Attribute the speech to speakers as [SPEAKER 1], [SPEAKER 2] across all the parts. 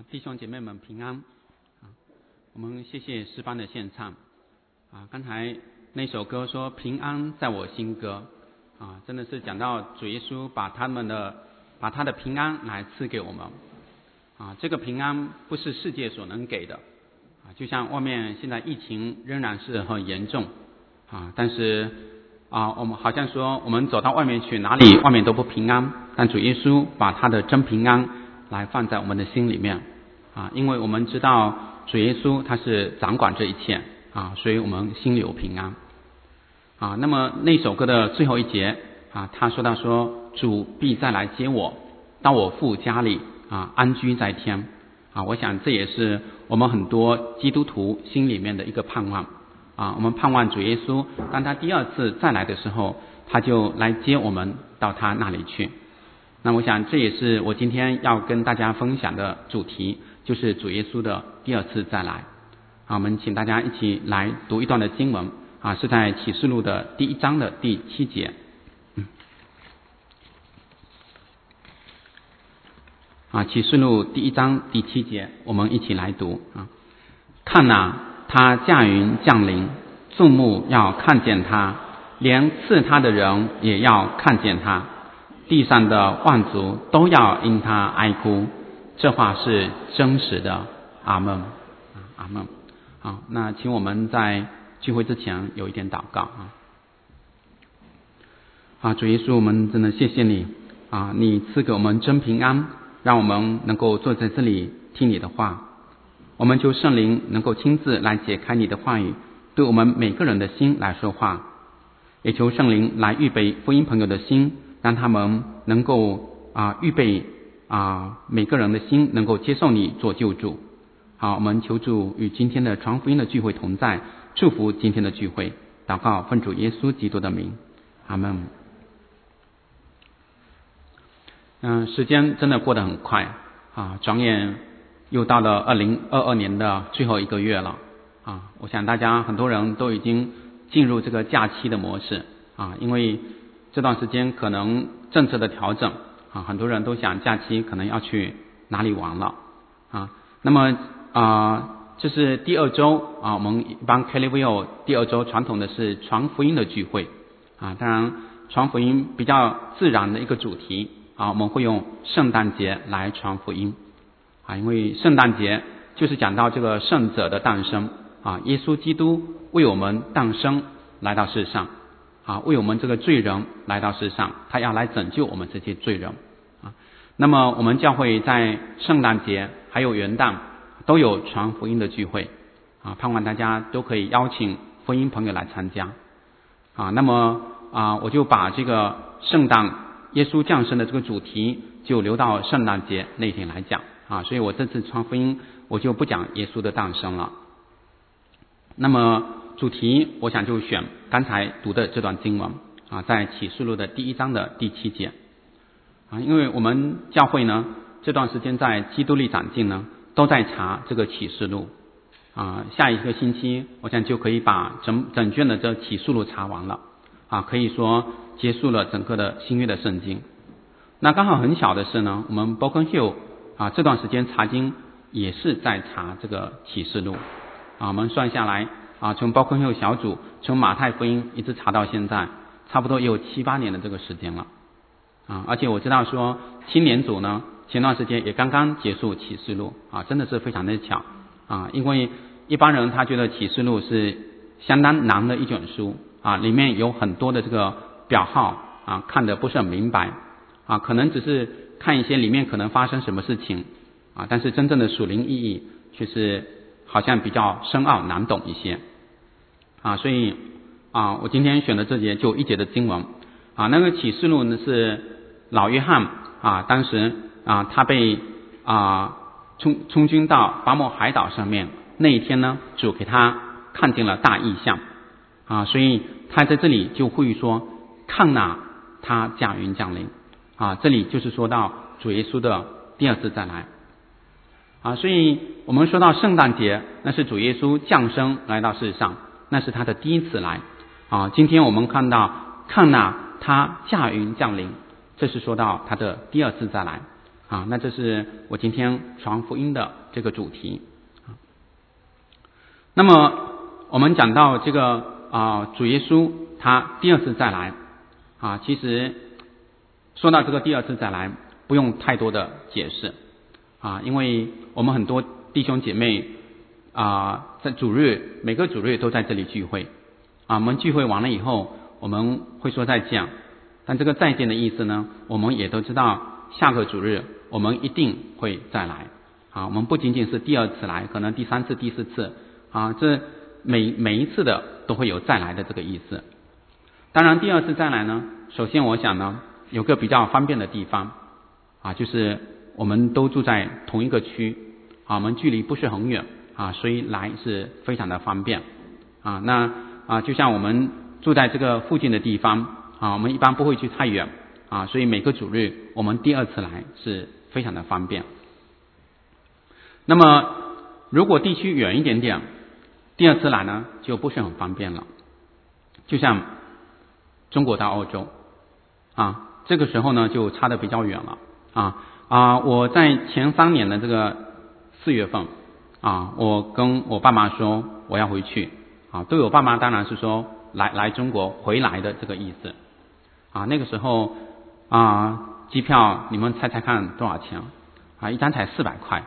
[SPEAKER 1] 弟兄姐妹们平安我们谢谢诗班的献唱刚才那首歌说平安在我心歌真的是讲到主耶稣把他的平安来赐给我们这个平安不是世界所能给的就像外面现在疫情仍然是很严重但是我们好像说我们走到外面去，哪里外面都不平安，但主耶稣把他的真平安来放在我们的心里面因为我们知道主耶稣他是掌管这一切所以我们心里有平安那么那首歌的最后一节他说到说主必再来接我到我父家里安居在天我想这也是我们很多基督徒心里面的一个盼望我们盼望主耶稣当他第二次再来的时候，他就来接我们到他那里去。那我想这也是我今天要跟大家分享的主题，就是主耶稣的第二次再来我们请大家一起来读一段的经文是在启示录的第1章的第7节启示录第1章第7节我们一起来读看他驾云降临，众目要看见他，连刺他的人也要看见他，地上的万族都要因他哀哭。这话是真实的。阿们。阿们。好，那请我们在聚会之前有一点祷告主耶稣，我们真的谢谢你你赐给我们真平安，让我们能够坐在这里听你的话。我们求圣灵能够亲自来解开你的话语，对我们每个人的心来说话，也求圣灵来预备福音朋友的心，让他们能够预备每个人的心能够接受你做救主。好，我们求主与今天的传福音的聚会同在，祝福今天的聚会，祷告奉主耶稣基督的名。阿们。时间真的过得很快转眼又到了2022年的最后一个月了我想大家很多人都已经进入这个假期的模式因为这段时间可能政策的调整很多人都想假期可能要去哪里玩了那么这是第2周我们一般 KLVO 第2周传统的是传福音的聚会当然传福音比较自然的一个主题我们会用圣诞节来传福音因为圣诞节就是讲到这个圣者的诞生耶稣基督为我们诞生来到世上为我们这个罪人来到世上，他要来拯救我们这些罪人那么我们教会在圣诞节还有元旦都有传福音的聚会盼望大家都可以邀请福音朋友来参加那么我就把这个圣诞耶稣降生的这个主题就留到圣诞节那天来讲所以我这次传福音我就不讲耶稣的诞生了。那么主题我想就选刚才读的这段经文在启示录的第1章的第7节因为我们教会呢这段时间在基督历长进呢都在查这个启示录下一个星期我想就可以把整卷的这启示录查完了可以说结束了整个的新约的圣经。那刚好很巧的是呢，我们伯根秀这段时间查经也是在查这个启示录我们算下来从伯根秀小组从马太福音一直查到现在差不多也有7-8年的这个时间了而且我知道说青年组呢前段时间也刚刚结束启示录真的是非常的巧因为一般人他觉得启示录是相当难的一卷书里面有很多的这个表号看得不是很明白可能只是看一些里面可能发生什么事情但是真正的属灵意义却是好像比较深奥难懂一些所以我今天选的这节就1节的经文那个启示录呢是老约翰当时他被充军到巴莫海岛上面那一天呢，主给他看见了大异象所以他在这里就呼吁说看他驾云降临这里就是说到主耶稣的第二次再来所以我们说到圣诞节那是主耶稣降生来到世上，那是他的第一次来今天我们看到他驾云降临，这是说到他的第二次再来那这是我今天传福音的这个主题。那么我们讲到这个主耶稣他第二次再来其实说到这个第二次再来不用太多的解释因为我们很多弟兄姐妹在主日每个主日都在这里聚会我们聚会完了以后我们会说再见，但这个再见的意思呢，我们也都知道下个主日我们一定会再来我们不仅仅是第二次来，可能第三次第四次这每一次的都会有再来的这个意思。当然第二次再来呢，首先我想呢有个比较方便的地方就是我们都住在同一个区我们距离不是很远所以来是非常的方便那就像我们住在这个附近的地方我们一般不会去太远所以每个主日我们第二次来是非常的方便。那么如果地区远一点点，第二次来呢就不是很方便了。就像中国到欧洲这个时候呢就差得比较远了我在前3年的这个4月份我跟我爸妈说我要回去对我爸妈当然是说来中国回来的这个意思那个时候机票你们猜猜看多少钱一张才400块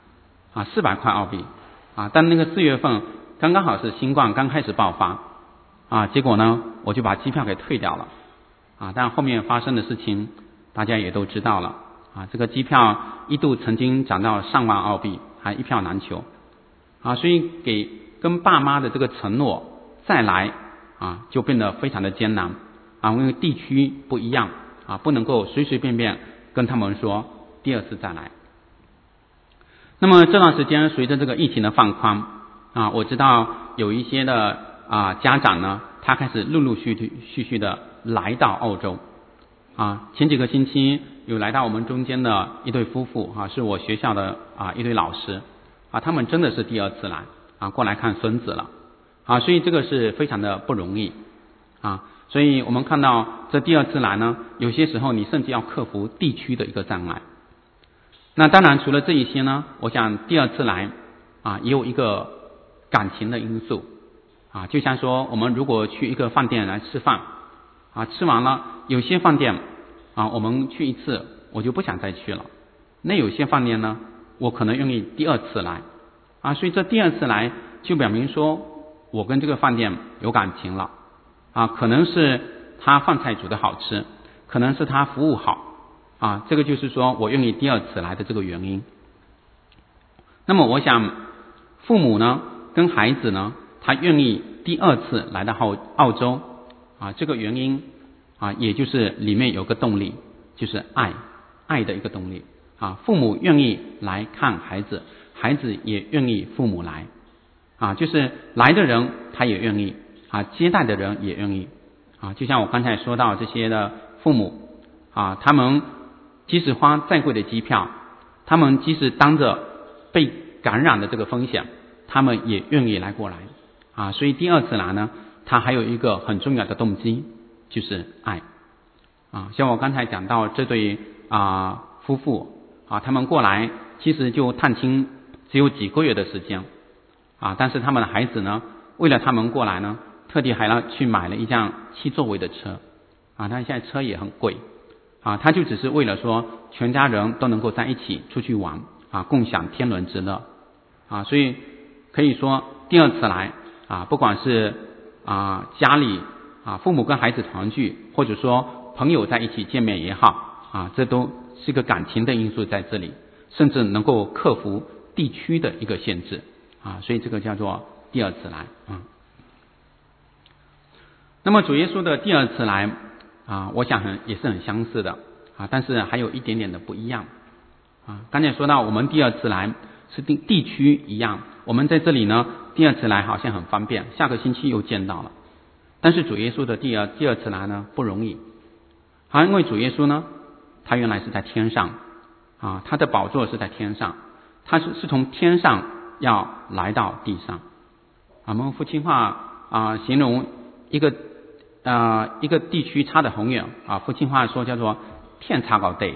[SPEAKER 1] 400块澳币但那个4月份刚刚好是新冠刚开始爆发结果呢我就把机票给退掉了但后面发生的事情大家也都知道了这个机票一度曾经涨到上万澳币，还一票难求所以跟爸妈的这个承诺再来就变得非常的艰难因为地区不一样不能够随随便便跟他们说第二次再来。那么这段时间随着这个疫情的放宽我知道有一些的家长呢，他开始陆陆续续的来到澳洲前几个星期有来到我们中间的一对夫妇是我学校的一对老师他们真的是第二次来过来看孙子了所以这个是非常的不容易所以我们看到这第二次来呢，有些时候你甚至要克服地区的一个障碍。那当然除了这一些呢，我想第二次来也有一个感情的因素就像说我们如果去一个饭店来吃饭吃完了有些饭店我们去一次我就不想再去了，那有些饭店呢我可能愿意第二次来所以这第二次来就表明说我跟这个饭店有感情了可能是他饭菜煮得好吃，可能是他服务好这个就是说我愿意第二次来的这个原因。那么我想父母呢跟孩子呢他愿意第二次来到澳洲这个原因也就是里面有个动力，就是爱的一个动力父母愿意来看孩子，孩子也愿意父母来就是来的人他也愿意接待的人也愿意就像我刚才说到这些的父母他们即使花再贵的机票，他们即使当着被感染的这个风险，他们也愿意来过来所以第二次来呢，他还有一个很重要的动机，就是爱像我刚才讲到这对夫妇他们过来其实就探亲只有几个月的时间但是他们的孩子呢为了他们过来呢，特地还要去买了一辆7座位的车但现在车也很贵他就只是为了说全家人都能够在一起出去玩共享天伦之乐所以可以说第二次来不管是家里父母跟孩子团聚，或者说朋友在一起见面也好这都是个感情的因素在这里，甚至能够克服地区的一个限制所以这个叫做第二次来那么主耶稣的第二次来我想也是很相似的但是还有一点点的不一样刚才说到我们第二次来是地区一样，我们在这里呢第二次来好像很方便，下个星期又见到了，但是主耶稣的第二次来呢不容易因为主耶稣呢他原来是在天上他的宝座是在天上，他是从天上要来到地上我们福清话形容一个地区差得很远福清话说叫做天差到地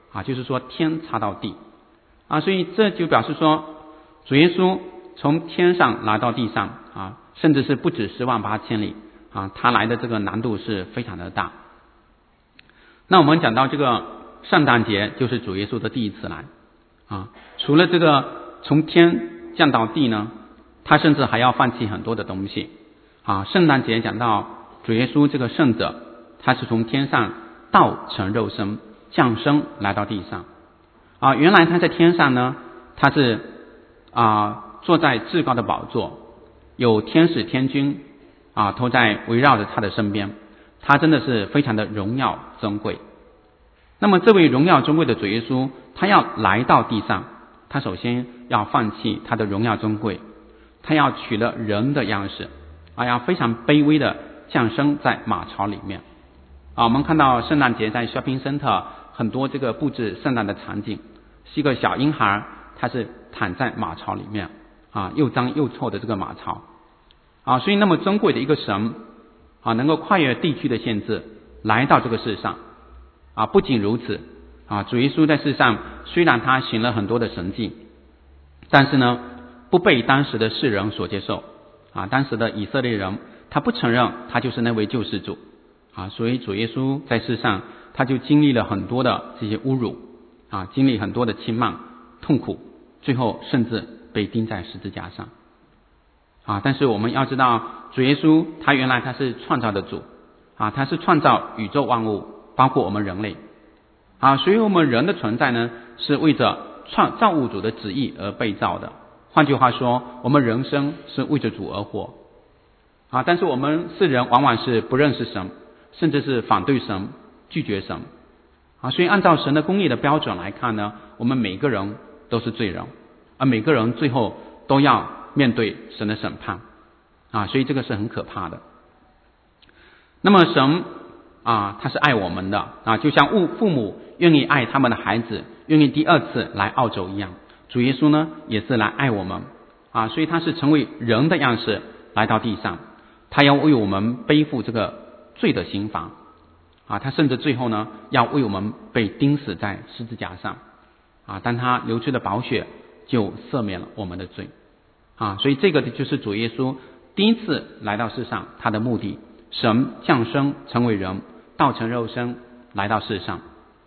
[SPEAKER 1] 就是说天插到地所以这就表示说主耶稣从天上来到地上甚至是不止108000里他来的这个难度是非常的大。那我们讲到这个圣诞节，就是主耶稣的第一次来除了这个从天降到地呢，他甚至还要放弃很多的东西圣诞节讲到主耶稣这个圣者，他是从天上道成肉身降生来到地上原来他在天上呢，他是坐在至高的宝座，有天使天君都在围绕着他的身边，他真的是非常的荣耀尊贵。那么这位荣耀尊贵的主耶稣，他要来到地上，他首先要放弃他的荣耀尊贵，他要取了人的样式要非常卑微的降生在马槽里面我们看到圣诞节在 shopping center 很多这个布置圣诞的场景，是一个小婴孩，他是躺在马槽里面又脏又臭的这个马槽所以那么尊贵的一个神能够跨越地区的限制来到这个世上不仅如此主耶稣在世上虽然他行了很多的神迹，但是呢不被当时的世人所接受当时的以色列人他不承认他就是那位救世主所以主耶稣在世上他就经历了很多的这些侮辱经历很多的轻慢痛苦，最后甚至被钉在十字架上但是我们要知道主耶稣他原来他是创造的主他是创造宇宙万物，包括我们人类所以我们人的存在呢是为着造物主的旨意而被造的。换句话说，我们人生是为着主而活但是我们世人往往是不认识神，甚至是反对神，拒绝神所以按照神的公义的标准来看呢，我们每个人都是罪人，而每个人最后都要面对神的审判所以这个是很可怕的。那么神他是爱我们的就像父母愿意爱他们的孩子，愿意第二次来澳洲一样，主耶稣呢也是来爱我们所以他是成为人的样式来到地上，他要为我们背负这个罪的刑罚他甚至最后呢要为我们被钉死在十字架上但他流出的宝血就赦免了我们的罪所以这个就是主耶稣第一次来到世上他的目的，神降生成为人，道成肉身来到世上。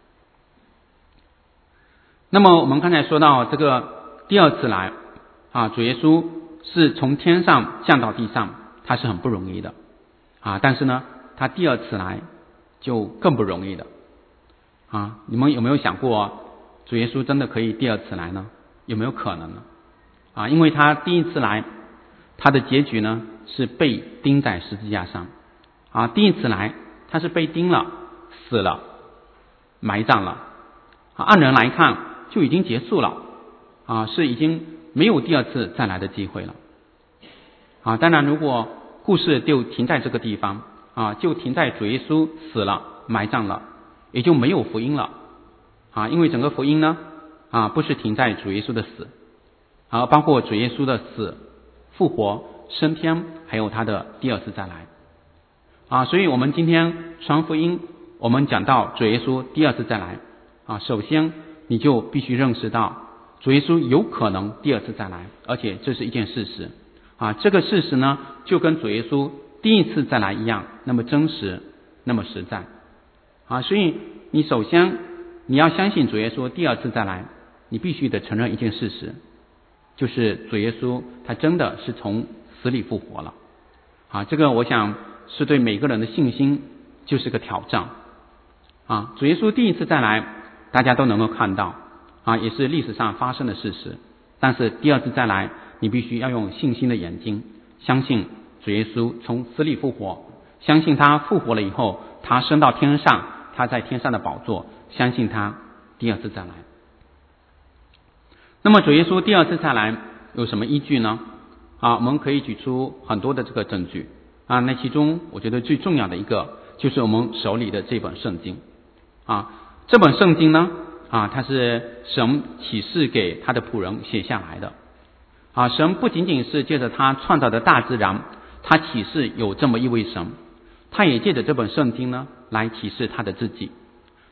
[SPEAKER 1] 那么我们刚才说到这个第二次来主耶稣是从天上降到地上，他是很不容易的但是呢他第二次来就更不容易的你们有没有想过主耶稣真的可以第二次来呢？有没有可能呢因为他第一次来，他的结局呢是被钉在十字架上第一次来他是被钉了，死了，埋葬了按人来看就已经结束了是已经没有第二次再来的机会了当然如果故事就停在这个地方就停在主耶稣死了埋葬了，也就没有福音了因为整个福音呢不是停在主耶稣的死包括主耶稣的死、复活、升天，还有他的第二次再来所以我们今天传福音，我们讲到主耶稣第二次再来首先你就必须认识到主耶稣有可能第二次再来，而且这是一件事实这个事实呢就跟主耶稣第一次再来一样，那么真实，那么实在所以你首先你要相信主耶稣第二次再来，你必须得承认一件事实，就是主耶稣他真的是从死里复活了这个我想是对每个人的信心就是个挑战主耶稣第一次再来大家都能够看到也是历史上发生的事实，但是第二次再来你必须要用信心的眼睛相信主耶稣从死里复活，相信他复活了以后他升到天上，他在天上的宝座，相信他第二次再来。那么主耶稣第二次再来有什么依据呢我们可以举出很多的这个证据那其中我觉得最重要的一个就是我们手里的这本圣经这本圣经呢它是神启示给他的仆人写下来的神不仅仅是借着他创造的大自然，他启示有这么一位神，他也借着这本圣经呢来启示他的自己。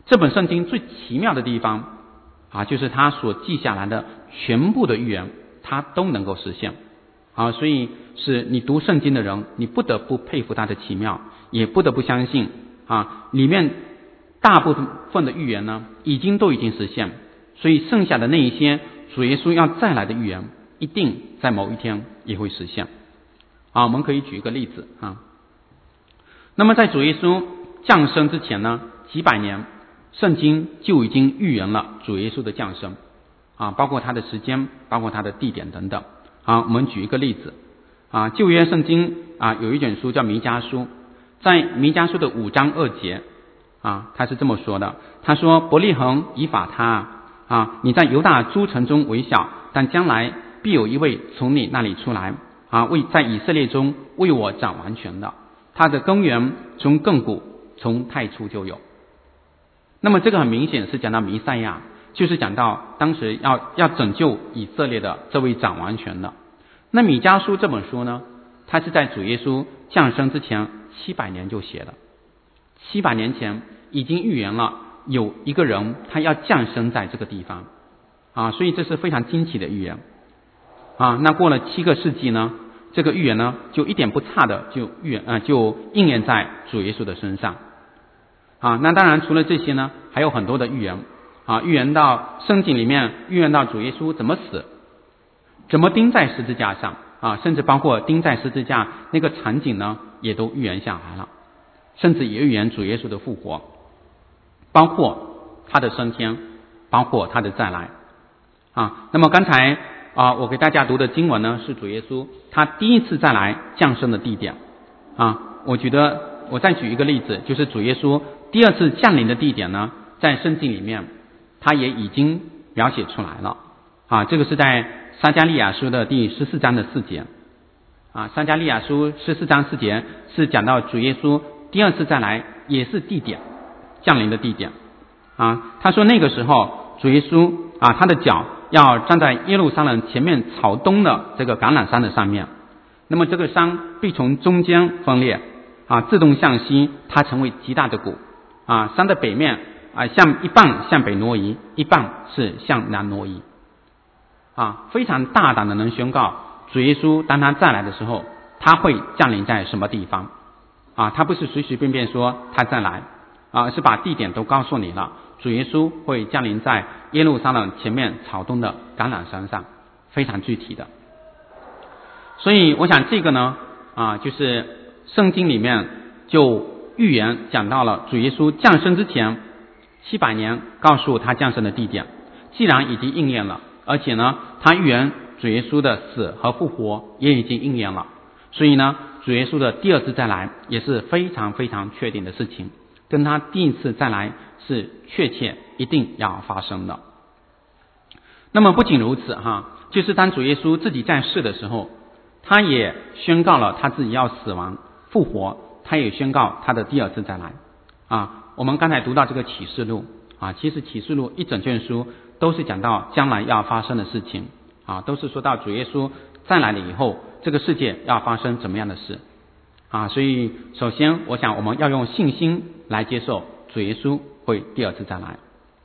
[SPEAKER 1] 这本圣经最奇妙的地方就是他所记下来的全部的预言，他都能够实现所以是你读圣经的人，你不得不佩服他的奇妙，也不得不相信里面大部分的预言呢都已经实现，所以剩下的那一些主耶稣要再来的预言，一定在某一天也会实现我们可以举一个例子那么在主耶稣降生之前呢，几百年，圣经就已经预言了主耶稣的降生包括他的时间，包括他的地点等等我们举一个例子旧约圣经有一卷书叫弥迦书，在弥迦书的5章2节他是这么说的，他说伯利恒以法他你在犹大诸城中为小，但将来必有一位从你那里出来在以色列中为我掌完全的，他的根源从亘古从太初就有。那么这个很明显是讲到弥赛亚，就是讲到当时要拯救以色列的这位掌完全的。那弥迦书这本书呢，它是在主耶稣降生之前700年就写的，700年前已经预言了有一个人他要降生在这个地方所以这是非常惊奇的预言那过了7个世纪呢，这个预言呢就一点不差的就应验在主耶稣的身上那当然除了这些呢，还有很多的预言预言到圣经里面，预言到主耶稣怎么死，怎么钉在十字架上甚至包括钉在十字架那个场景呢，也都预言下来了，甚至也预言主耶稣的复活，包括他的升天，包括他的再来那么刚才我给大家读的经文呢，是主耶稣他第一次再来降生的地点我觉得我再举一个例子，就是主耶稣第二次降临的地点呢，在圣经里面他也已经描写出来了这个是在撒迦利亚书的第14章的4节撒迦利亚书14章4节是讲到主耶稣第二次再来也是地点，降临的地点他说那个时候主耶稣他的脚要站在耶路撒冷前面朝东的这个橄榄山的上面，那么这个山必从中间分裂自动向西，它成为极大的谷山的北面一半向北挪移，一半是向南挪移非常大胆的能宣告主耶稣当他再来的时候，他会降临在什么地方他不是随随便便说他再来而是把地点都告诉你了，主耶稣会降临在耶路撒冷前面朝东的橄榄山上，非常具体的。所以我想这个呢就是圣经里面就预言讲到了主耶稣降生之前700年告诉他降生的地点，既然已经应验了，而且呢他预言主耶稣的死和复活也已经应验了，所以呢主耶稣的第二次再来也是非常非常确定的事情，跟他第一次再来是确切一定要发生的。那么不仅如此就是当主耶稣自己在世的时候，他也宣告了他自己要死亡复活，他也宣告他的第二次再来我们刚才读到这个启示录其实启示录一整卷书都是讲到将来要发生的事情都是说到主耶稣再来了以后，这个世界要发生怎么样的事所以首先我想我们要用信心来接受主耶稣会第二次再来。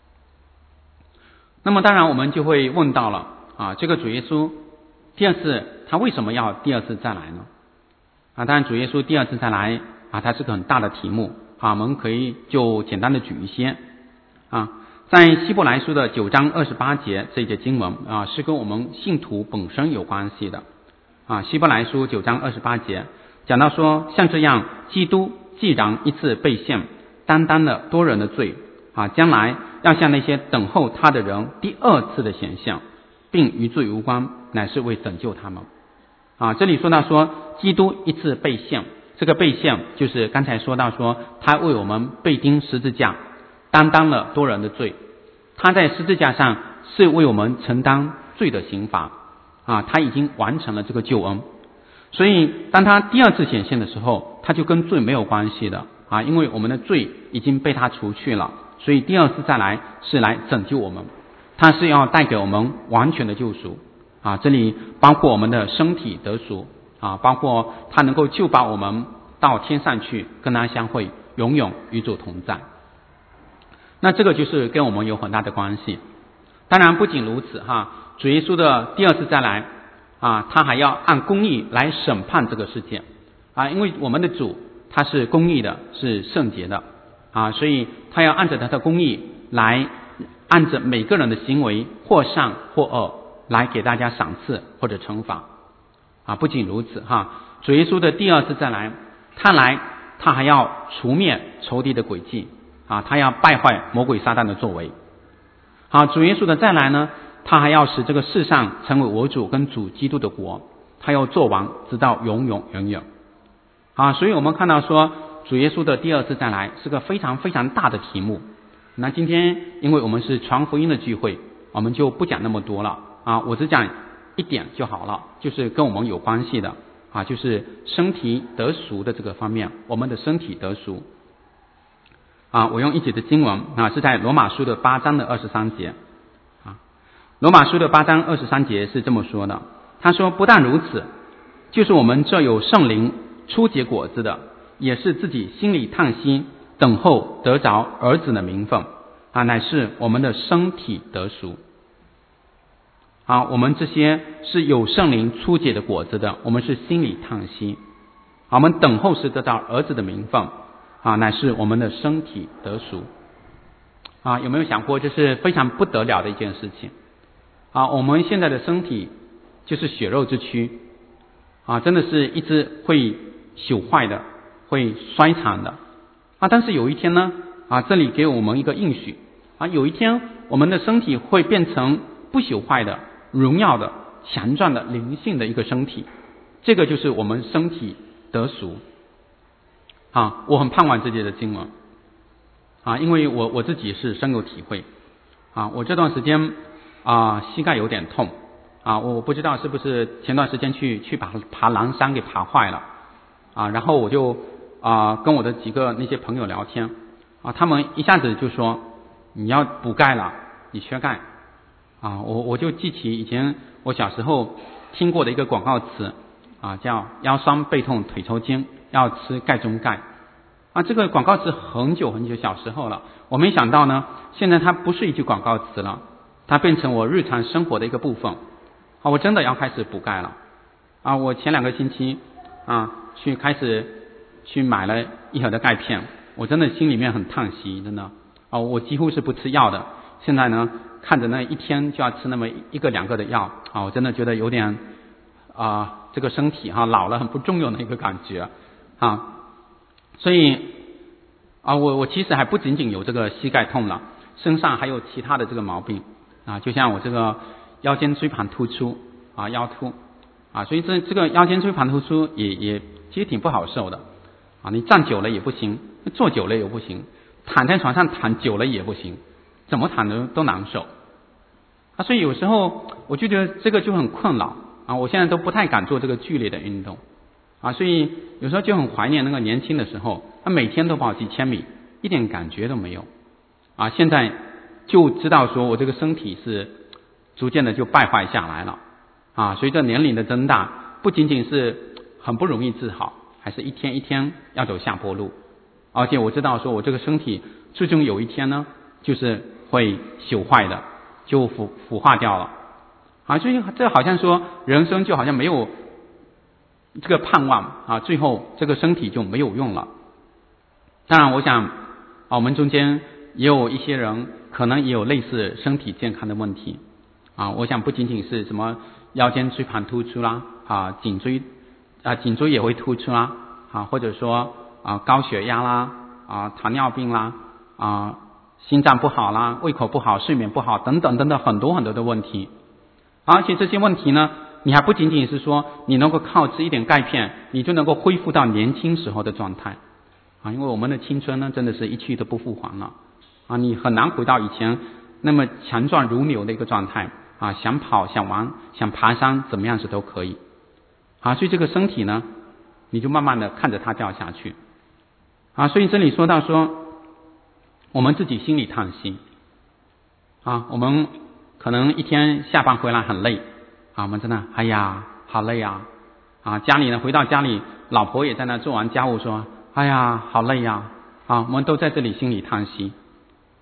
[SPEAKER 1] 那么当然我们就会问到了这个主耶稣第二次他为什么要第二次再来呢当然主耶稣第二次再来它是个很大的题目我们可以就简单的举一些在希伯来书的9章28节这一节经文是跟我们信徒本身有关系的希伯来书9章28节讲到说，像这样基督既然一次被献，担当了多人的罪将来要向那些等候他的人第二次的显现，并与罪无关，乃是为拯救他们这里说到说基督一次被献，这个被献就是刚才说到说他为我们被钉十字架，担当了多人的罪，他在十字架上是为我们承担罪的刑罚他已经完成了这个救恩，所以当他第二次显现的时候，他就跟罪没有关系的因为我们的罪已经被他除去了，所以第二次再来是来拯救我们，他是要带给我们完全的救赎这里包括我们的身体得赎包括他能够救把我们到天上去跟他相会，永远与主同在。 那这个就是跟我们有很大的关系。当然不仅如此哈，主耶稣的第二次再来啊，他还要按公义来审判这个世界啊，因为我们的主他是公义的，是圣洁的啊，所以他要按着他的公义来按着每个人的行为或善或恶来给大家赏赐或者惩罚啊。不仅如此哈，主耶稣的第二次再来，他还要除灭仇敌的诡计啊，他要败坏魔鬼撒旦的作为。好，主耶稣的再来呢，他还要使这个世上成为我主跟主基督的国，他要做王直到永永远远啊。所以我们看到说主耶稣的第二次再来是个非常非常大的题目。那今天因为我们是传福音的聚会，我们就不讲那么多了啊，我只讲一点就好了，就是跟我们有关系的啊，就是身体得赎的这个方面，我们的身体得赎啊。我用一节的经文啊，是在罗马书的8章的23节啊。罗马书的8章23节是这么说的，他说不但如此，就是我们这有圣灵初结果子的，也是自己心里叹息，等候得着儿子的名分啊，乃是我们的身体得赎啊。我们这些是有圣灵初结的果子的，我们是心里叹息啊，我们等候是得到儿子的名分啊，乃是我们的身体得赎啊。有没有想过这是非常不得了的一件事情啊？我们现在的身体就是血肉之躯啊，真的是一直会朽坏的，会衰残的啊。但是有一天呢啊，这里给我们一个应许啊，有一天我们的身体会变成不朽坏的、荣耀的、强壮的、灵性的一个身体，这个就是我们身体得赎啊。我很盼望这节的经文啊，因为我自己是深有体会啊。我这段时间啊膝盖有点痛啊，我不知道是不是前段时间去把爬南山给爬坏了啊，然后我就跟我的几个那些朋友聊天啊，他们一下子就说你要补钙了，你缺钙啊。我就记起以前我小时候听过的一个广告词啊，叫腰酸背痛腿抽筋，要吃钙中钙啊。这个广告词很久很久小时候了，我没想到呢，现在它不是一句广告词了，它变成我日常生活的一个部分啊。我真的要开始补钙了啊。我前2个星期啊开始去买了一盒的钙片，我真的心里面很叹息，真的啊，我几乎是不吃药的，现在呢看着那一天就要吃那么1个2个的药啊，我真的觉得有点这个身体老了很不中用的一个感觉啊。所以我其实还不仅仅有这个膝盖痛了，身上还有其他的这个毛病啊，就像我这个腰间椎盘突出啊，腰突啊，所以这个腰间椎盘突出也其实挺不好受的啊。你站久了也不行，坐久了也不行，躺在床上躺久了也不行，怎么躺都难受啊。所以有时候我就觉得这个就很困扰啊，我现在都不太敢做这个剧烈的运动啊，所以有时候就很怀念那个年轻的时候，他每天都跑几千米，一点感觉都没有啊。现在就知道说我这个身体是逐渐的就败坏下来了啊。随着年龄的增大，不仅仅是很不容易治好，还是一天一天要走下坡路。而且我知道说我这个身体最终有一天呢，就是会朽坏的，就腐化掉了啊。所以这好像说人生就好像没有这个盼望啊，最后这个身体就没有用了。当然我想我们中间也有一些人可能也有类似身体健康的问题啊。我想不仅仅是什么腰间椎盘突出啦啊，颈椎也会突出啦啊，或者说高血压啦啊，糖尿病啦啊，心脏不好啦，胃口不好，睡眠不好等等等等很多很多的问题。而且这些问题呢，你还不仅仅是说你能够靠吃一点钙片你就能够恢复到年轻时候的状态啊。因为我们的青春呢真的是一去都不复还了啊，你很难回到以前那么强壮如牛的一个状态啊，想跑想玩想爬山怎么样子都可以啊。所以这个身体呢你就慢慢的看着它掉下去啊。所以这里说到说我们自己心里叹息啊，我们可能一天下班回来很累啊，我们真的哎呀好累啊家里呢回到家里老婆也在那做完家务说哎呀好累啊我们都在这里心里叹息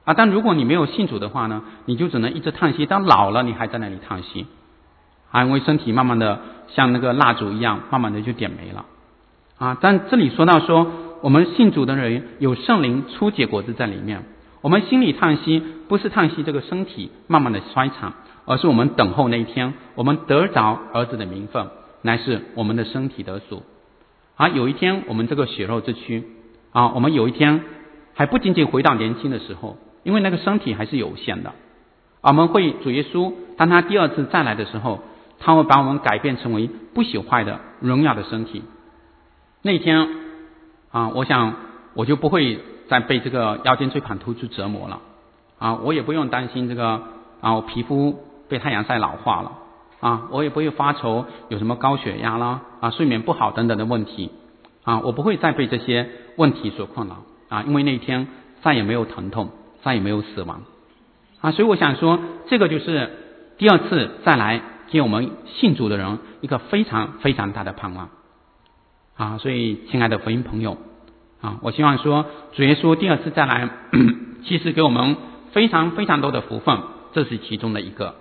[SPEAKER 1] 但如果你没有信主的话呢，你就只能一直叹息，到老了你还在那里叹息因为身体慢慢的像那个蜡烛一样，慢慢的就点没了但这里说到说，我们信主的人有圣灵初结果子在里面，我们心里叹息，不是叹息这个身体慢慢的衰残，而是我们等候那一天，我们得着儿子的名分，乃是我们的身体得赎有一天我们这个血肉之躯我们有一天还不仅仅回到年轻的时候，因为那个身体还是有限的我们会主耶稣当他第二次再来的时候，他会把我们改变成为不朽坏的荣耀的身体。那天我想我就不会再被这个腰间椎盘突出折磨了我也不用担心这个我皮肤被太阳晒老化了我也不会发愁有什么高血压啦睡眠不好等等的问题我不会再被这些问题所困扰因为那天再也没有疼痛，再也没有死亡所以我想说，这个就是第二次再来给我们信主的人一个非常非常大的盼望所以亲爱的福音朋友我希望说主耶稣第二次再来其实给我们非常非常多的福分，这是其中的一个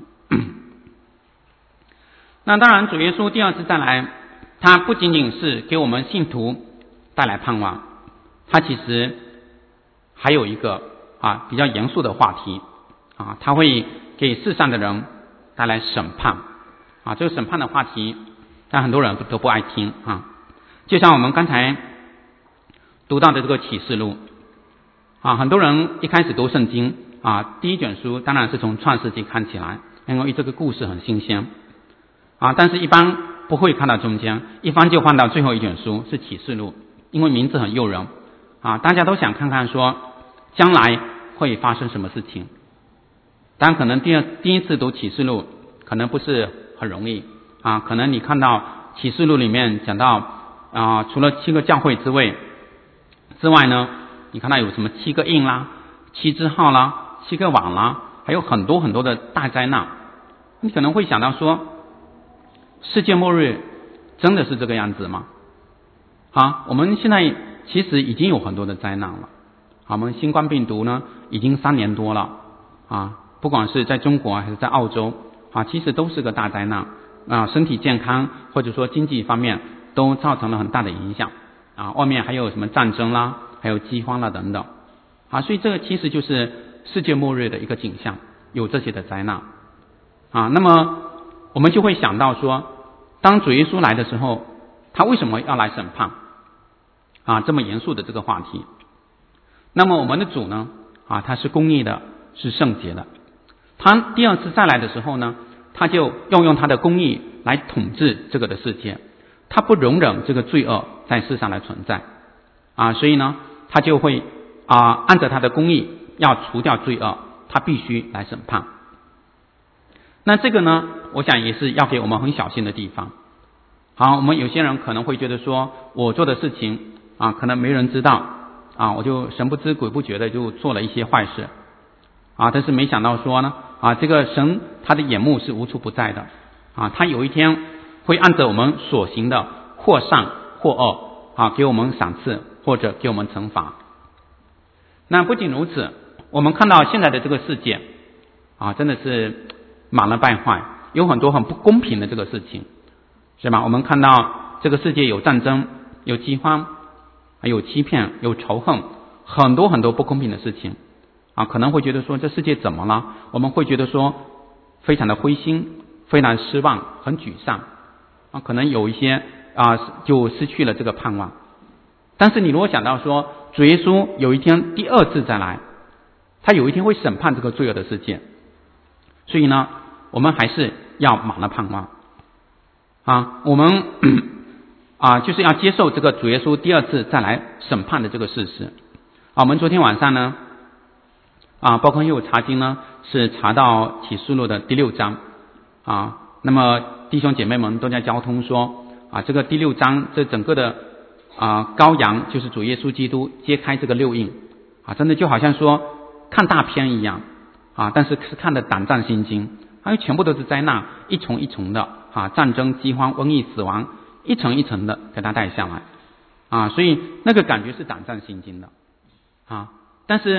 [SPEAKER 1] 那当然主耶稣第二次再来，他不仅仅是给我们信徒带来盼望，他其实还有一个比较严肃的话题他会给世上的人带来审判这个审判的话题但很多人都不爱听就像我们刚才读到的这个启示录很多人一开始读圣经第一卷书当然是从创世纪看起来，因为这个故事很新鲜但是一般不会看到中间，一般就换到最后一卷书是启示录，因为名字很诱人大家都想看看说将来会发生什么事情。当然可能第一次读启示录可能不是很容易可能你看到启示录里面讲到除了7个教会之外呢，你看到有什么7个印啦，7支号啦，7个网啦，还有很多很多的大灾难。你可能会想到说，世界末日真的是这个样子吗？我们现在其实已经有很多的灾难了我们新冠病毒呢已经3年多了不管是在中国还是在澳洲其实都是个大灾难身体健康或者说经济方面都造成了很大的影响外面还有什么战争啦，还有饥荒啦等等所以这个其实就是世界末日的一个景象，有这些的灾难那么我们就会想到说，当主耶稣来的时候，他为什么要来审判这么严肃的这个话题。那么我们的主呢他是公义的，是圣洁的，他第二次再来的时候呢，他就要用他的公义来统治这个的世界，他不容忍这个罪恶在世上来存在所以呢他就会按照他的公义要除掉罪恶，他必须来审判。那这个呢我想也是要给我们很小心的地方我们有些人可能会觉得说，我做的事情可能没人知道我就神不知鬼不觉的就做了一些坏事但是没想到说呢这个神他的眼目是无处不在的他有一天会按照我们所行的或善或恶给我们赏赐或者给我们惩罚。那不仅如此，我们看到现在的这个世界真的是满了败坏，有很多很不公平的这个事情，是吧？我们看到这个世界有战争，有饥荒，有欺骗，有仇恨，很多很多不公平的事情可能会觉得说这世界怎么了？我们会觉得说非常的灰心，非常失望，很沮丧可能有一些就失去了这个盼望。但是你如果想到说主耶稣有一天第二次再来，他有一天会审判这个罪恶的世界，所以呢我们还是要满了盼望我们就是要接受这个主耶稣第二次再来审判的这个事实我们昨天晚上呢包括又查经呢是查到启示录的第6章那么弟兄姐妹们都在交通说这个第6章这整个的羔羊就是主耶稣基督揭开这个6印真的就好像说看大片一样但是是看得胆战心惊全部都是灾难，一重一重的战争、饥荒、瘟疫、死亡，一层一层的给它带下来所以那个感觉是胆战心惊的但是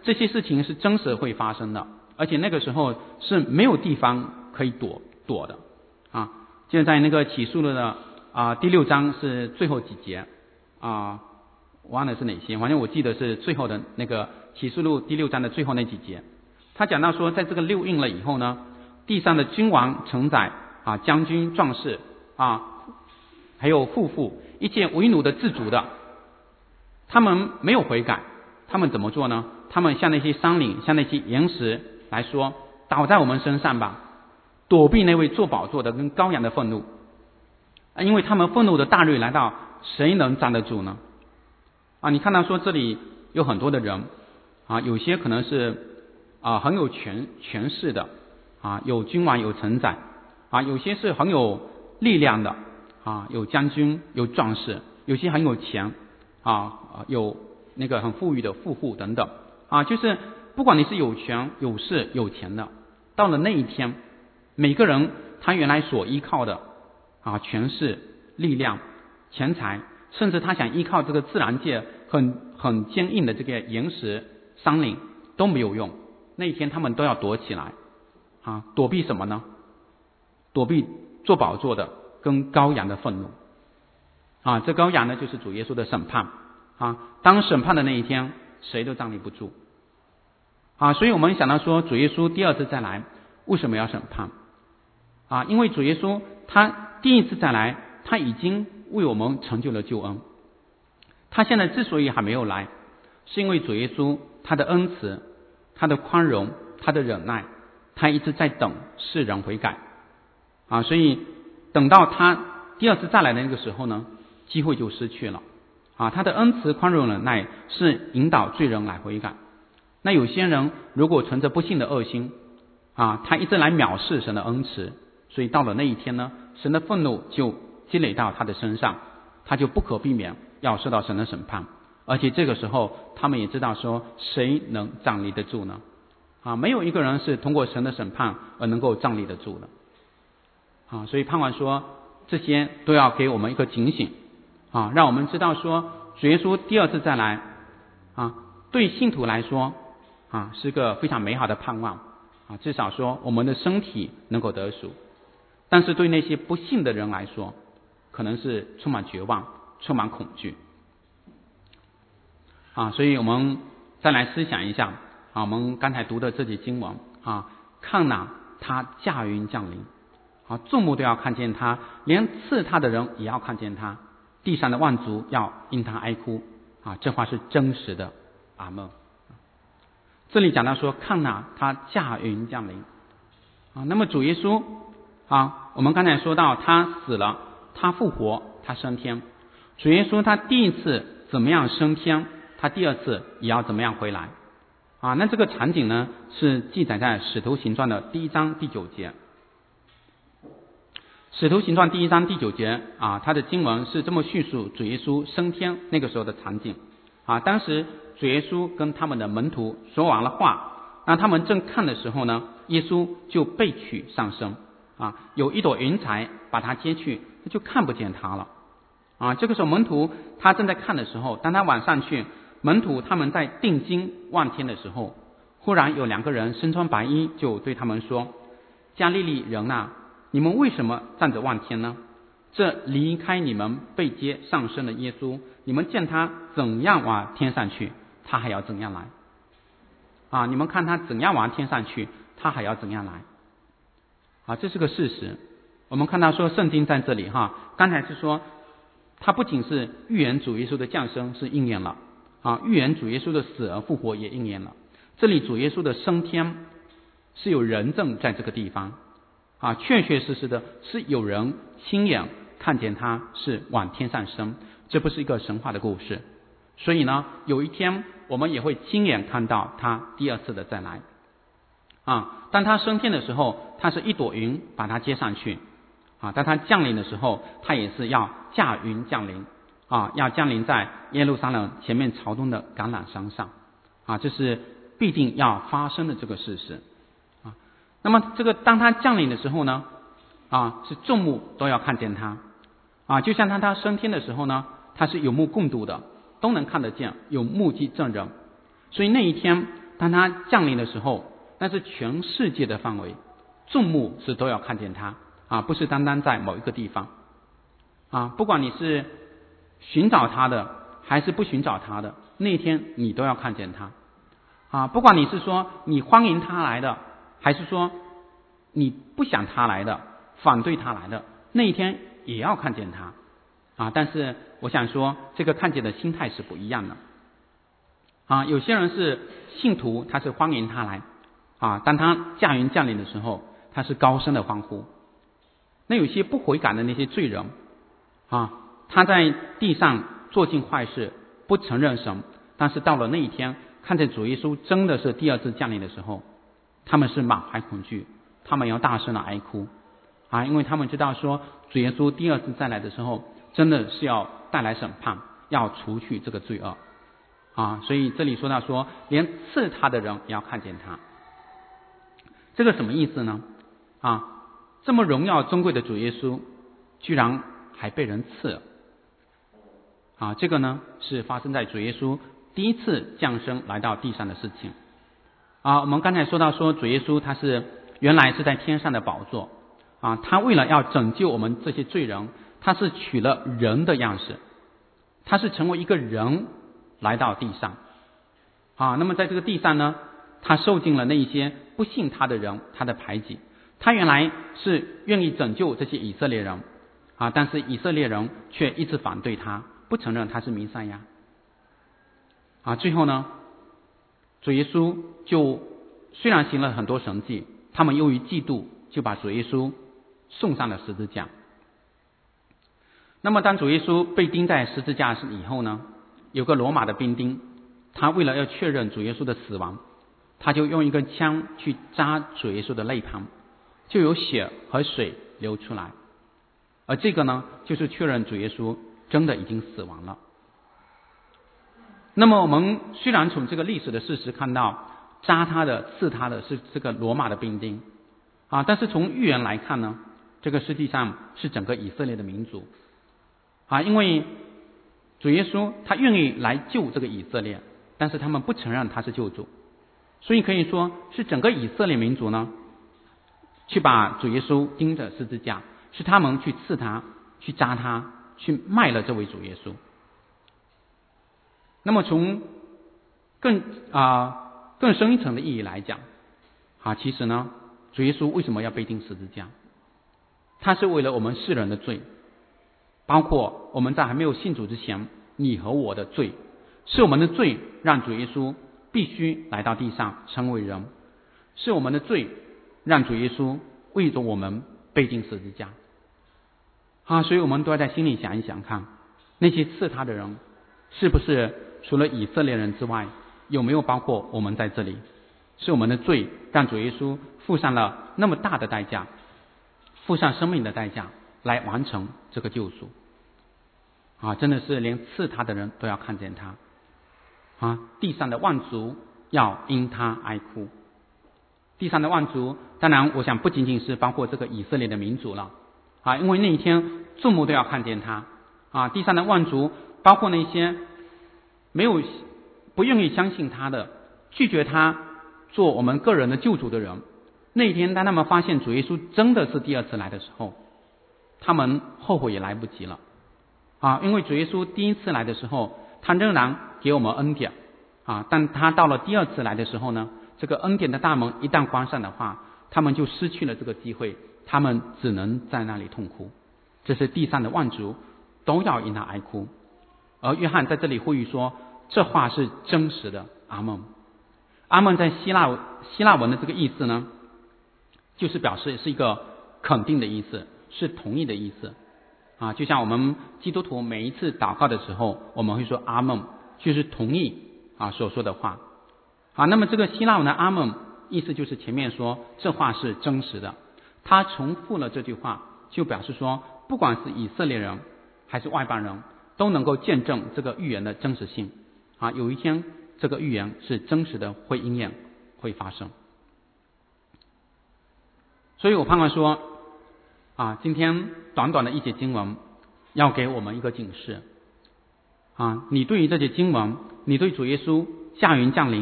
[SPEAKER 1] 这些事情是真实会发生的，而且那个时候是没有地方可以躲的啊。就在那个启示录的第6章是最后几节我忘了是哪些，反正我记得是最后的那个启示录第6章的最后那几节。他讲到说，在这个6印了以后呢，地上的君王、臣宰将军、壮士还有富妇，一切为奴的自主的，他们没有悔改，他们怎么做呢？他们向那些山岭、向那些岩石来说，倒在我们身上吧，躲避那位坐宝座的跟羔羊的愤怒，因为他们愤怒的大日来到，谁能站得住呢？你看到说这里有很多的人有些可能是很有权势的有君王有臣宰有些是很有力量的有将军有壮士，有些很有钱有那个很富裕的富户等等就是不管你是有权有势有钱的，到了那一天，每个人他原来所依靠的权势力量钱财，甚至他想依靠这个自然界很坚硬的这个岩石山岭都没有用，那一天他们都要躲起来躲避什么呢？躲避坐宝座的跟羔羊的愤怒这羔羊呢就是主耶稣的审判当审判的那一天，谁都站立不住所以我们想到说，主耶稣第二次再来为什么要审判因为主耶稣他第一次再来，他已经为我们成就了救恩，他现在之所以还没有来，是因为主耶稣他的恩慈、他的宽容、他的忍耐，他一直在等世人悔改所以等到他第二次再来的那个时候呢，机会就失去了他的恩慈、宽容、忍耐是引导罪人来悔改。那有些人如果存着不幸的恶心他一直来藐视神的恩慈，所以到了那一天呢，神的愤怒就积累到他的身上，他就不可避免要受到神的审判。而且这个时候他们也知道说，谁能站立得住呢没有一个人是通过神的审判而能够站立得住的所以盼望说这些都要给我们一个警醒让我们知道说，主耶稣第二次再来对信徒来说是个非常美好的盼望至少说我们的身体能够得赎，但是对那些不信的人来说，可能是充满绝望、充满恐惧所以我们再来思想一下我们刚才读的这节经文看哪，他驾云降临众目都要看见他，连刺他的人也要看见他，地上的万族要因他哀哭这话是真实的。阿们。这里讲到说，看哪，他驾云降临那么主耶稣我们刚才说到他死了，他复活，他升天。主耶稣他第一次怎么样升天，他第二次也要怎么样回来那这个场景呢，是记载在使徒行传的第1章第9节。使徒行传第1章第9节他的经文是这么叙述主耶稣升天那个时候的场景当时主耶稣跟他们的门徒说完了话，那他们正看的时候呢，耶稣就被取上升有一朵云彩把他接去，就看不见他了这个时候门徒他正在看的时候，当他晚上去，门徒他们在定睛望天的时候，忽然有2个人身穿白衣，就对他们说，加利利人你们为什么站着望天呢？这离开你们被接上升的耶稣，你们见他怎样往天上去，他还要怎样来你们看他怎样往天上去，他还要怎样来这是个事实。我们看到说圣经在这里刚才是说他不仅是预言主耶稣的降生是应验了预言主耶稣的死而复活也应验了。这里主耶稣的升天是有人证在这个地方确确实实的是有人亲眼看见他是往天上升，这不是一个神话的故事。所以呢，有一天我们也会亲眼看到他第二次的再来当他升天的时候，他是一朵云把他接上去当他降临的时候，他也是要驾云降临要降临在耶路撒冷前面朝东的橄榄山上这是必定要发生的这个事实那么这个当他降临的时候呢是众目都要看见他就像他升天的时候呢，他是有目共睹的，都能看得见，有目击证人。所以那一天当他降临的时候，那是全世界的范围，众目是都要看见他啊，不是单单在某一个地方啊。不管你是寻找他的还是不寻找他的，那天你都要看见他啊。不管你是说你欢迎他来的，还是说你不想他来的，反对他来的，那一天也要看见他啊。但是我想说，这个看见的心态是不一样的啊。有些人是信徒，他是欢迎他来啊，当他驾云降临的时候，他是高声的欢呼。那有些不悔改的那些罪人啊，他在地上做尽坏事，不承认神，但是到了那一天，看见主耶稣真的是第二次降临的时候，他们是满怀恐惧，他们要大声的哀哭啊，因为他们知道说主耶稣第二次再来的时候，真的是要带来审判，要除去这个罪恶啊。所以这里说到说，连刺他的人也要看见他，这个什么意思呢？啊，这么荣耀尊贵的主耶稣，居然还被人刺了啊！这个呢是发生在主耶稣第一次降生来到地上的事情啊。我们刚才说到说主耶稣他是原来是在天上的宝座啊，他为了要拯救我们这些罪人，他是取了人的样式，他是成为一个人来到地上啊。那么在这个地上呢，他受尽了那一些不信他的人他的排挤。他原来是愿意拯救这些以色列人啊，但是以色列人却一直反对他，不承认他是弥赛亚啊。最后呢，主耶稣就虽然行了很多神迹，他们由于嫉妒，就把主耶稣送上了十字架。那么当主耶稣被钉在十字架以后呢，有个罗马的兵丁，他为了要确认主耶稣的死亡，他就用一根枪去扎主耶稣的肋旁，就有血和水流出来，而这个呢，就是确认主耶稣真的已经死亡了。那么我们虽然从这个历史的事实看到扎他的刺他的是这个罗马的兵丁啊，但是从预言来看呢，这个实际上是整个以色列的民族啊，因为主耶稣他愿意来救这个以色列，但是他们不承认他是救主，所以可以说是整个以色列民族呢去把主耶稣钉着十字架，是他们去刺他，去扎他，去卖了这位主耶稣。那么从更深一层的意义来讲啊，其实呢，主耶稣为什么要被钉十字架？他是为了我们世人的罪，包括我们在还没有信主之前，你和我的罪，是我们的罪让主耶稣必须来到地上成为人，是我们的罪让主耶稣为着我们被钉十字架啊。所以我们都要在心里想一想看，那些刺他的人是不是除了以色列人之外，有没有包括我们在这里？是我们的罪让主耶稣付上了那么大的代价，付上生命的代价来完成这个救赎啊！真的是连刺他的人都要看见他啊！地上的万族要因他哀哭。地上的万族，当然我想不仅仅是包括这个以色列的民族了啊，因为那一天众目都要看见他啊。地上的万族包括那些不愿意相信他的，拒绝他做我们个人的救主的人，那一天当他们发现主耶稣真的是第二次来的时候，他们后悔也来不及了啊。因为主耶稣第一次来的时候，他仍然给我们恩典啊，但他到了第二次来的时候呢，这个恩典的大门一旦关上的话，他们就失去了这个机会，他们只能在那里痛哭。这是地上的万族都要因他哀哭。而约翰在这里呼吁说，这话是真实的。阿们。阿们在希腊文的这个意思呢，就是表示是一个肯定的意思，是同意的意思啊。就像我们基督徒每一次祷告的时候，我们会说阿们，就是同意啊所说的话啊。那么这个希腊文的阿们意思就是前面说这话是真实的，他重复了这句话，就表示说不管是以色列人还是外邦人，都能够见证这个预言的真实性啊。有一天这个预言是真实的，会应验，会发生。所以我盼望说啊，今天短短的一节经文要给我们一个警示啊。你对于这节经文，你对主耶稣驾云降临，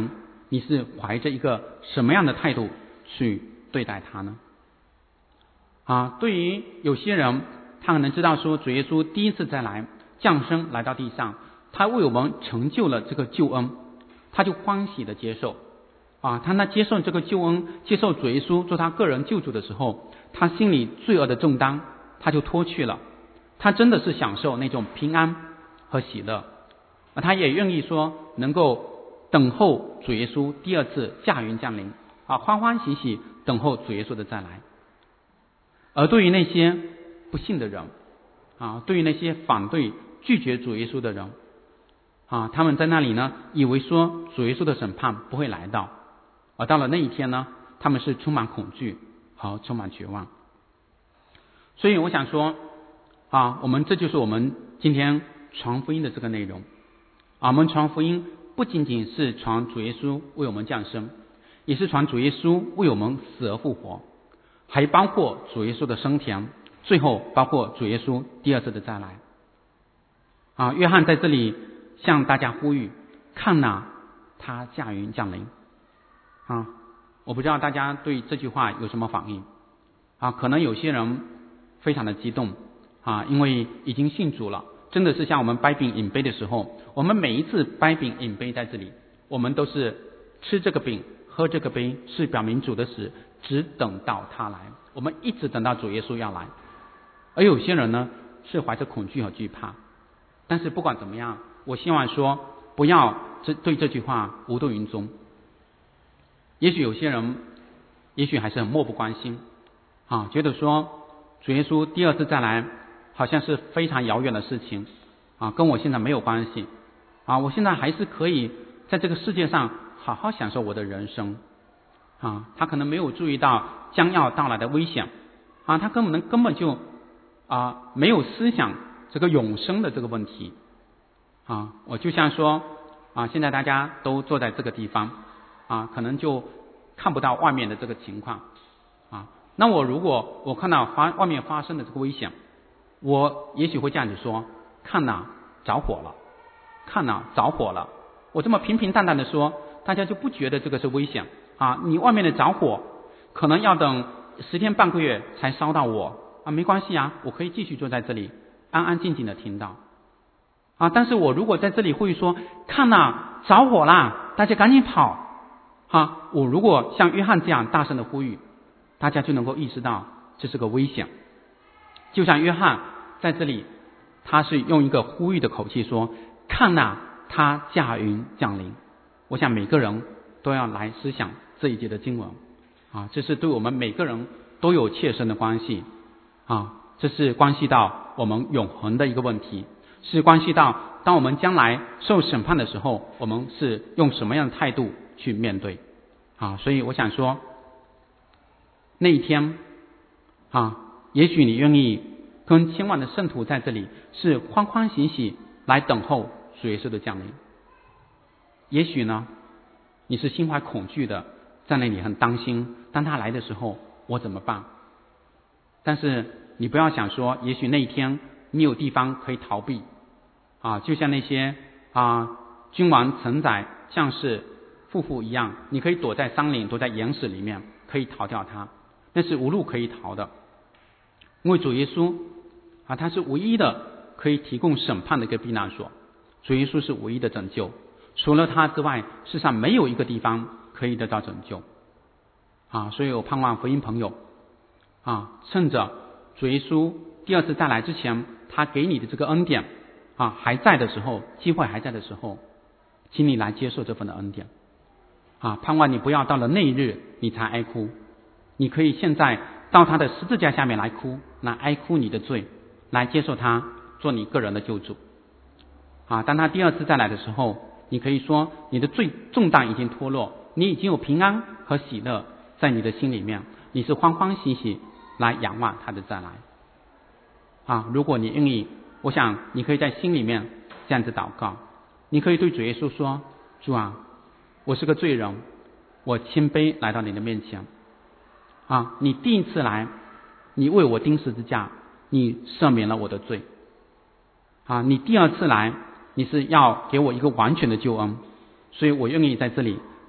[SPEAKER 1] 你是怀着一个什么样的态度去对待它呢？对于有些人，他可能知道说主耶稣第一次再来降生来到地上，他为我们成就了这个救恩，他就欢喜的接受他接受这个救恩，接受主耶稣做他个人救主的时候，他心里罪恶的重担他就脱去了，他真的是享受那种平安和喜乐，他也愿意说能够等候主耶稣第二次驾云降临欢欢喜喜等候主耶稣的再来。而对于那些不信的人对于那些反对拒绝主耶稣的人他们在那里呢，以为说主耶稣的审判不会来到，而到了那一天呢，他们是充满恐惧和充满绝望。所以我想说我们这就是我们今天传福音的这个内容我们传福音不仅仅是传主耶稣为我们降生，也是传主耶稣为我们死而复活，还包括主耶稣的升天，最后包括主耶稣第二次的再来约翰在这里向大家呼吁，看哪，他驾云降临我不知道大家对这句话有什么反应可能有些人非常的激动因为已经信主了，真的是像我们掰饼饮杯的时候，我们每一次掰饼饮杯在这里，我们都是吃这个饼喝这个杯，是表明主的死，只等到他来，我们一直等到主耶稣要来。而有些人呢是怀着恐惧和惧怕，但是不管怎么样，我希望说不要对这句话无动于衷。也许有些人也许还是很漠不关心觉得说主耶稣第二次再来好像是非常遥远的事情跟我现在没有关系我现在还是可以在这个世界上好好享受我的人生他可能没有注意到将要到来的危险他根本就没有思想这个永生的这个问题我就像说现在大家都坐在这个地方可能就看不到外面的这个情况那我如果我看到外面发生的这个危险，我也许会这样子说，看哪，着火了，看哪，着火了。我这么平平淡淡的说，大家就不觉得这个是危险你外面的着火可能要等10天半个月才烧到我没关系我可以继续坐在这里安安静静的听到但是我如果在这里会说，看哪，着火啦，大家赶紧跑我如果像约翰这样大声的呼吁，大家就能够意识到这是个危险。就像约翰在这里，他是用一个呼吁的口气说，看哪，他驾云降临。我想每个人都要来思想这一节的经文这是对我们每个人都有切身的关系这是关系到我们永恒的一个问题，是关系到当我们将来受审判的时候，我们是用什么样的态度去面对所以我想说，那一天也许你愿意跟千万的圣徒在这里是欢欢喜喜来等候主耶稣的降临，也许呢你是心怀恐惧的，在那里很担心当他来的时候我怎么办。但是你不要想说也许那一天你有地方可以逃避就像那些君王承载将士夫妇一样，你可以躲在山岭，躲在岩石里面，可以逃掉他，那是无路可以逃的。因为主耶稣他是唯一的可以提供审判的一个避难所，主耶稣是唯一的拯救，除了他之外，世上没有一个地方可以得到拯救所以我盼望福音朋友趁着主耶稣第二次再来之前，他给你的这个恩典还在的时候，机会还在的时候，请你来接受这份的恩典盼望你不要到了那一日你才哀哭，你可以现在到他的十字架下面来哭，来哀哭你的罪，来接受他做你个人的救主当他第二次再来的时候，你可以说你的罪重担已经脱落，你已经有平安和喜乐在你的心里面，你是欢欢喜喜来仰望他的再来如果你愿意，我想你可以在心里面这样子祷告，你可以对主耶稣说，主我是个罪人，我谦卑来到你的面前你第一次来，你为我钉十字架，你赦免了我的罪你第二次来，你是要给我一个完全的救恩，所以我愿意在这里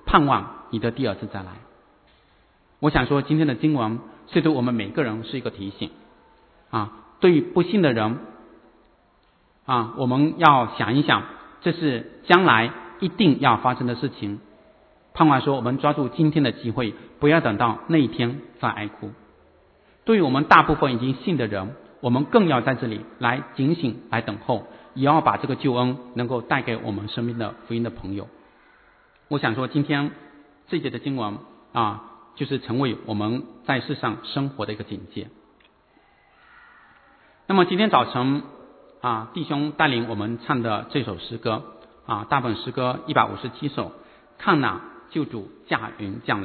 [SPEAKER 1] 盼望你的第二次再来。我想说，今天的经文是对我们每个人是一个提醒对于不信的人我们要想一想，这是将来一定要发生的事情。盼望说我们抓住今天的机会，不要等到那一天再哀哭。对于我们大部分已经信的人，我们更要在这里来警醒，来等候，也要把这个救恩能够带给我们身边的福音的朋友。我想说，今天这节的经文就是成为我们在世上生活的一个警戒。那么今天早晨弟兄带领我们唱的这首诗歌大本诗歌157首，看哪救主驾云降临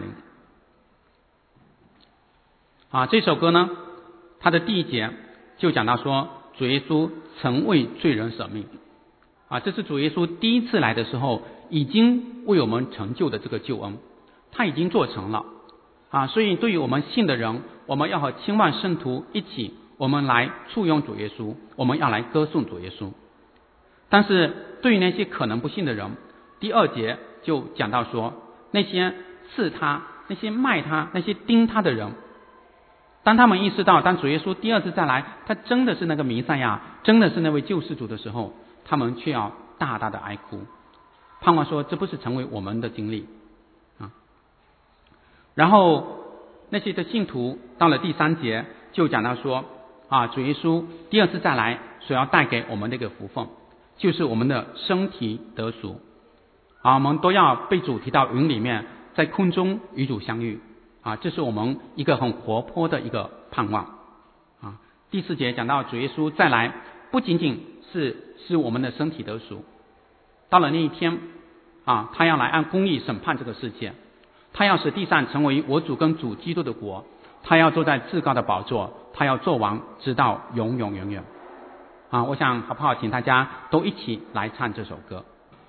[SPEAKER 1] 这首歌呢，它的第一节就讲到说，主耶稣曾为罪人舍命这是主耶稣第一次来的时候已经为我们成就的这个救恩，他已经做成了所以对于我们信的人，我们要和千万圣徒一起，我们来簇拥主耶稣，我们要来歌颂主耶稣。但是对于那些可能不信的人，第二节就讲到说，那些刺他、那些卖他、那些钉他的人，当他们意识到当主耶稣第二次再来，他真的是那个弥赛亚，真的是那位救世主的时候，他们却要大大的哀哭。盼望说这不是成为我们的经历然后那些的信徒到了第3节就讲到说主耶稣第二次再来所要带给我们的一个福分，就是我们的身体得赎我们都要被主提到云里面，在空中与主相遇这是我们一个很活泼的一个盼望第4节讲到主耶稣再来，不仅仅是我们的身体得赎，到了那一天他要来按公义审判这个世界，他要使地上成为我主跟主基督的国，他要坐在至高的宝座，他要做王直到永永远远我想好不好请大家都一起来唱这首歌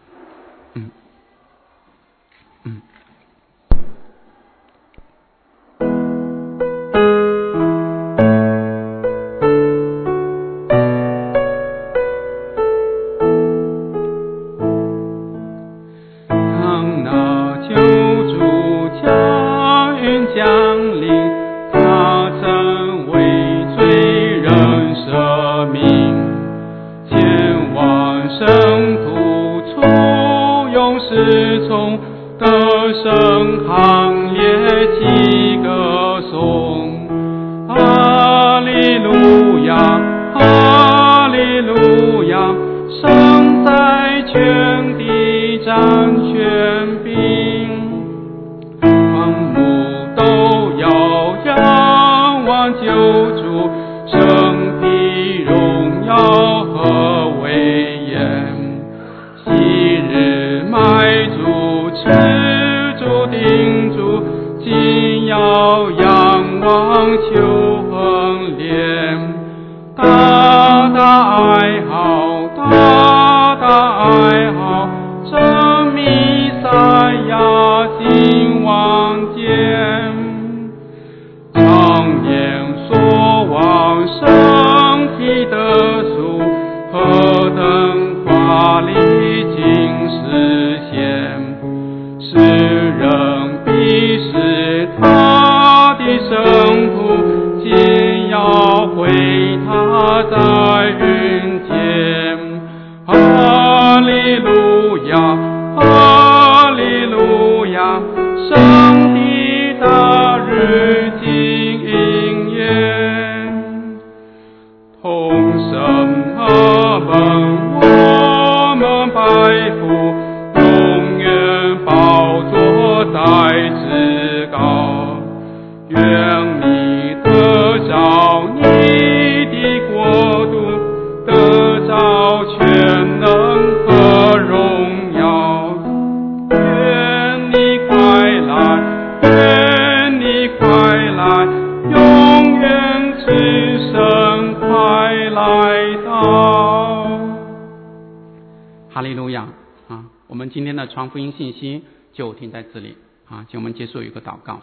[SPEAKER 1] 今天的传福音信息就停在这里请我们结束一个祷告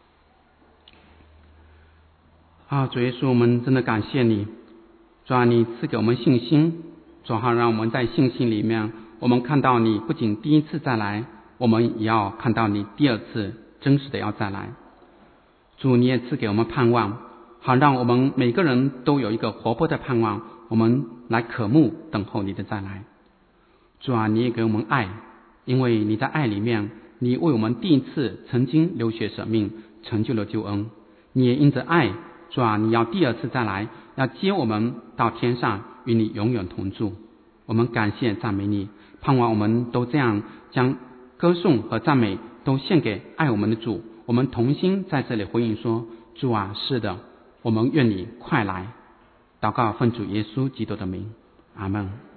[SPEAKER 1] 主耶稣，我们真的感谢你，主你赐给我们信心，主让我们在信心里面，我们看到你不仅第一次再来， 我们也要看到你第二次真实的要再来。主，你也赐给我们盼望，好让我们每个人都有一个活泼的盼望，我们来渴慕等候你的再来。主啊，你也给我们爱，因为你在爱里面，你为我们第一次曾经流血舍命，成就了救恩。你也因着爱，主啊，你要第二次再来，要接我们到天上，与你永远同住。我们感谢赞美你，盼望我们都这样将歌颂和赞美都献给爱我们的主。我们同心在这里回应说，主啊，是的，我们愿你快来。祷告奉主耶稣基督的名，阿们。